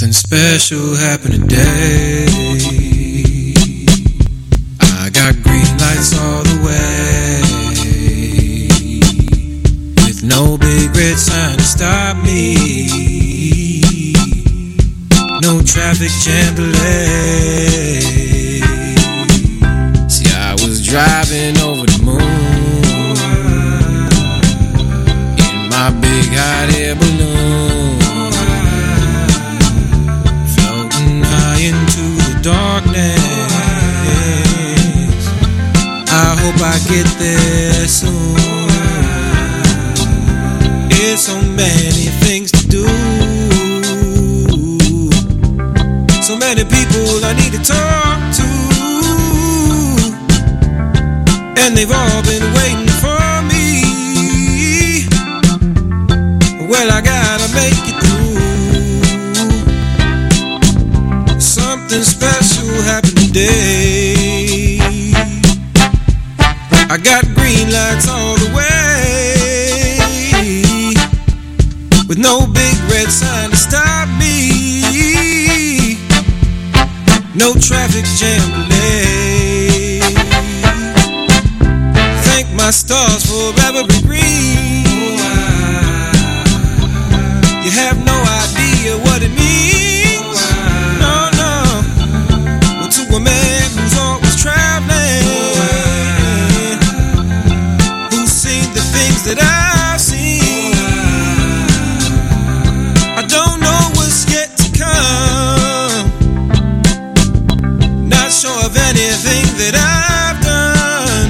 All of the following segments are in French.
Something special happened today. I got green lights all the way, with no big red sign to stop me, no traffic jam delay. See, I was driving over the moon in my big hot air balloon, floating high into the darkness. I hope I get there soon. There's so many things to do, so many people I need to talk to, and they've all been waiting for me. Well, I gotta make it through. Something special happened today. I got green lights all the way, with no big red sign to stop me, no traffic jam delay. Thank my stars for every green. You have no idea what it means. No, no. Well, to a man who's always traveling, who's seen the things that I've seen, I don't know what's yet to come. Not sure of anything that I've done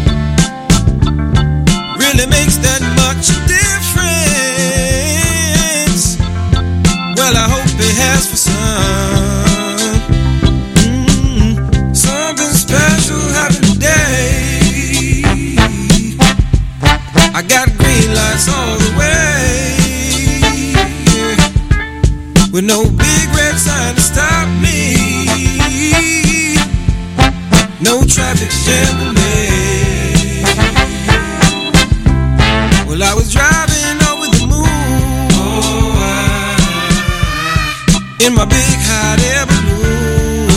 really makes that much difference. Well, I hope it has for some. Something special happened today. I got green lights all the way, with no big red sign to stop me, no traffic jam delay. Well, I was driving over the moon in my big hot air balloon,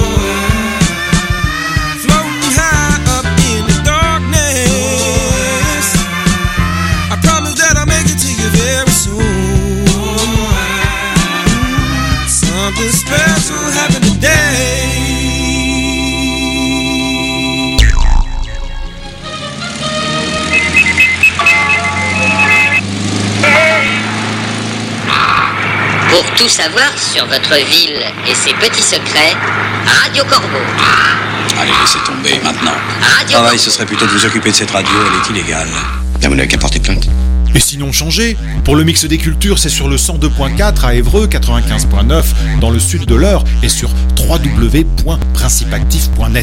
floating high up in the darkness. I promise that I'll make it to you very soon. Something special happened today. Pour tout savoir sur votre ville et ses petits secrets, Radio Corbeau. Allez, laissez tomber maintenant. Radio Travail, ce serait plutôt de vous occuper de cette radio, elle est illégale. Là, vous n'avez qu'à porter plainte. Et sinon changez. Pour le mix des cultures, c'est sur le 102.4 à Évreux, 95.9 dans le sud de l'Eure et sur www.principactif.net.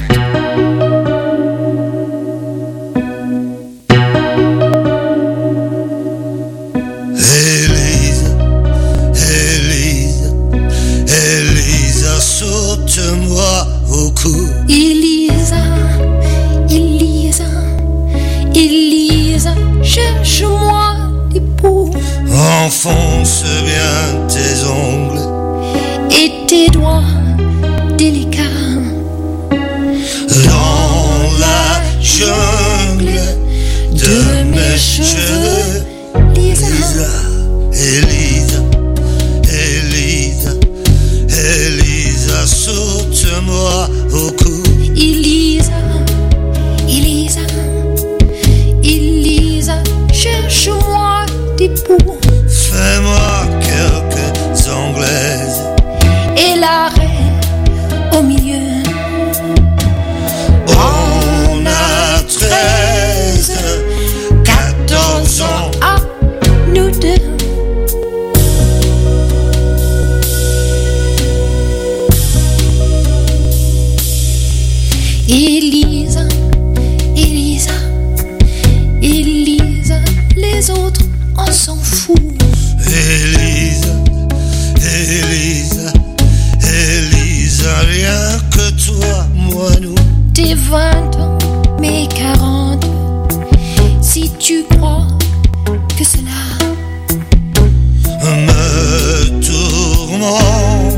Elisa, saute-moi au cou. Elisa, cherche-moi l'époux. Enfonce bien tes ongles Et tes doigts délicats dans la jungle de mes cheveux. Elisa, saute-moi au cou. Elisa, cherche-moi l'époux. Fais-moi quelques anglaises Et la reine au milieu. On a 14 ans. Ah, nous deux. Elisa, les autres on s'en fout. Elisa, rien que toi, moi, nous. Tes 20 ans, mes 40. Si tu crois que cela me tourmente,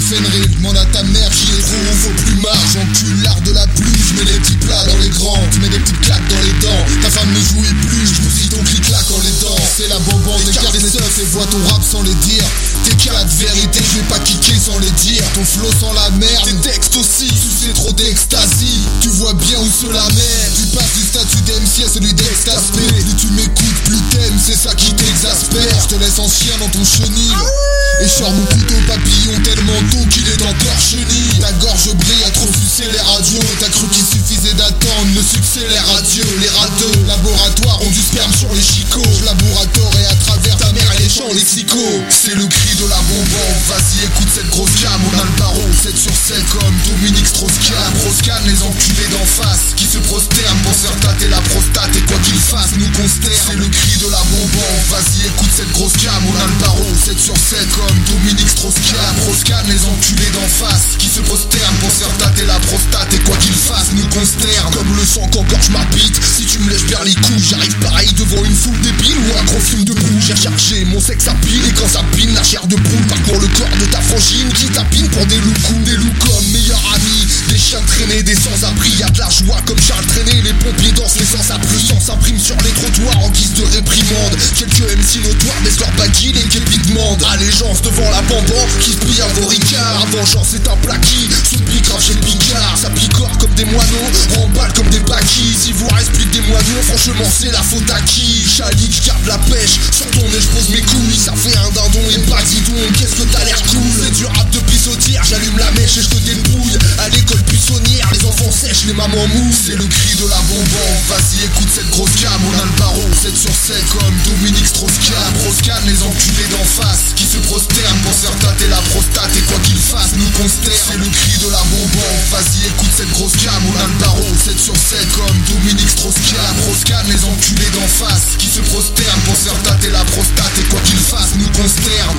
Fenrir, demande à ta mère qui est trop, faut plus marre. J'encule l'art de la pluie, j'mets les petits plats dans les grands, tu mets des petites claques dans les dents. Ta femme ne jouit plus, j'bousille ton clic-clac en les dents. C'est la bonbonne des cartes des seufs et vois ton rap sans les dire. Tes cas de vérité, je vais pas kicker sans les dire. Ton flow sans la merde, tes textes aussi, c'est trop d'extasie. Tu vois bien où cela mène. Tu passes du statut d'MC à celui d'extaspé. Plus tu m'écoutes, plus t'aimes, c'est ça qui t'exaspère. Je te laisse en chien dans ton chenil et sors mon couteau papillon tellement tôt qu'il est encore chenille. Ta gorge brille à trop sucer les radios. T'as cru qu'il suffisait d'attendre le succès, les radios. Les radieux laboratoires ont du sperme sur les chicots. Je laboratoire et à travers ta mère et les champs lexicaux. C'est le cri de la bonbonne. Vas-y écoute cette grosse cam. On a le barreau 7 sur 7 comme Dominique Strauss-Kahn. Roscan les enculés d'en face qui se prosternent pour se faire tâter la prostate. Et quoi qu'ils fassent nous consternent. C'est le cri de la bonbonne. Vas-y écoute cette grosse cam. On a le barreau 7 sur 7 comme Dominique Strauss-Kahn. Roscan les enculés d'en face qui se prosternent pour se faire tâter la prostate. Et quoi qu'ils fassent nous consternent. Comme le sang qu'engorge ma bite. Si tu me lèches bien les couilles, j'arrive pareil devant une foule débile ou un gros film de boue. J'ai rechargé mon sexe à pile et quand ça pine la chair de poule parcourt le corps de ta frangine qui tapine pour des loups. Des loups comme meilleurs amis, des chiens traînés, des sans-abri. Y'a de la joie comme Charles Traîné, les pompiers dansent les sans-abri. Le sang s'imprime sur les trottoirs en guise de réprimande. Quelques MC notoires baissent leur baggy, les képis demandent allégeance devant la bamban qui se plie à vos ricards. Vengeance c'est un plaquis, se pique grave chez Picard. Ça picore comme des moineaux, remballe comme des paquis. Si vous reste plus que des moineaux, franchement c'est la faute à qui? Chalik, j'garde la pêche, sur ton nez j'pose mes couilles. Ça fait un dindon et pas dis donc, qu'est-ce que t'as l'air cool. C'est du rap de pissotière, j'allume la mèche et je te débrouille. À l'école buissonnière, les enfants sèchent, les mamans mouillent. C'est le cri de la bonbonne, vas-y écoute cette grosse cam. On a le barreau 7 sur 7 comme Dominique Strauss-Kahn. Roscan les enculés d'en face qui se prosternent pour se faire tâter la prostate. Et quoi qu'ils fassent nous consternent. C'est le cri de la bonbonne, vas-y écoute cette grosse cam. On a le barreau 7 sur 7 comme Dominique Strauss-Kahn. Roscan les enculés d'en face qui se prosternent pour se faire tâter la prostate. Et quoi qu'ils fassent nous consternent.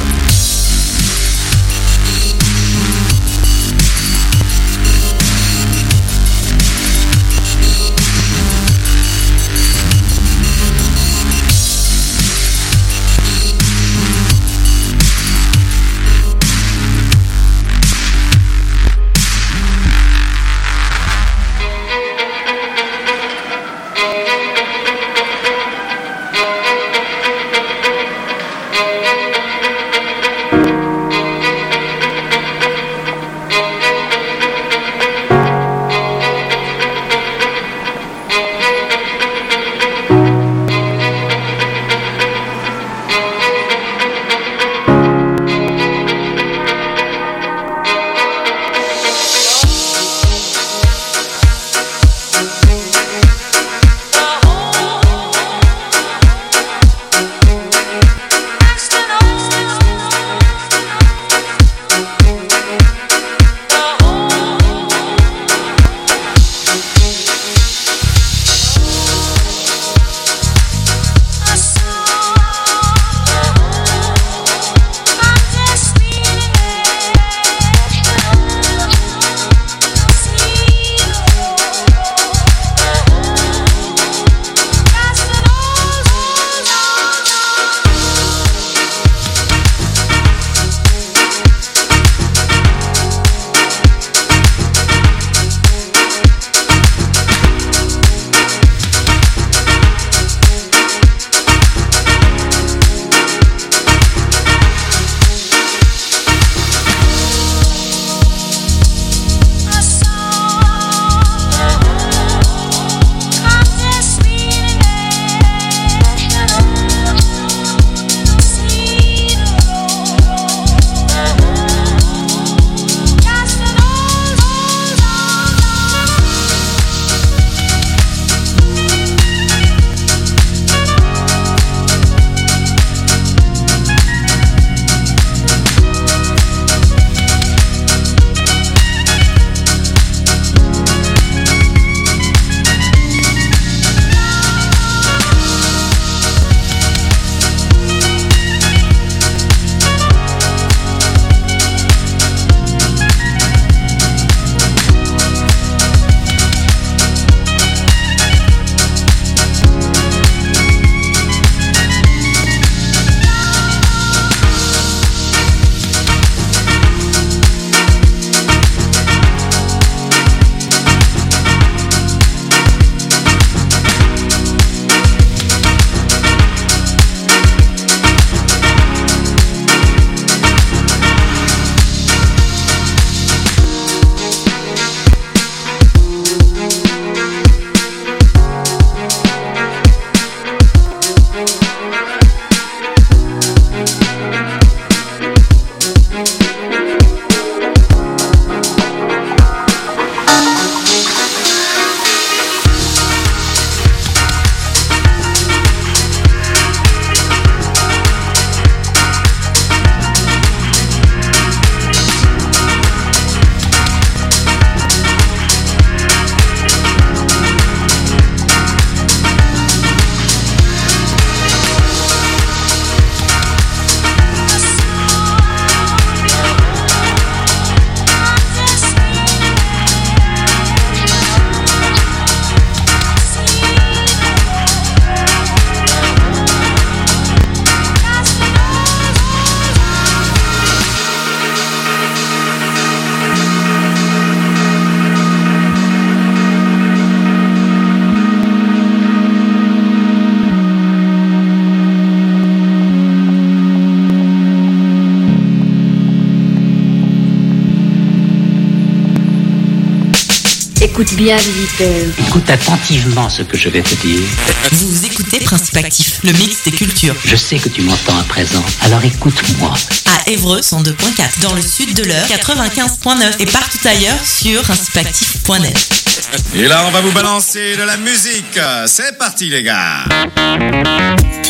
Écoute bien, visiteur. Écoute attentivement ce que je vais te dire. Vous écoutez Principe Actif, le mix des cultures. Je sais que tu m'entends à présent, alors écoute-moi. À Évreux, 102.4, dans le sud de l'Eure, 95.9 et partout ailleurs sur principeactif.net. Et là, on va vous balancer de la musique. C'est parti, les gars.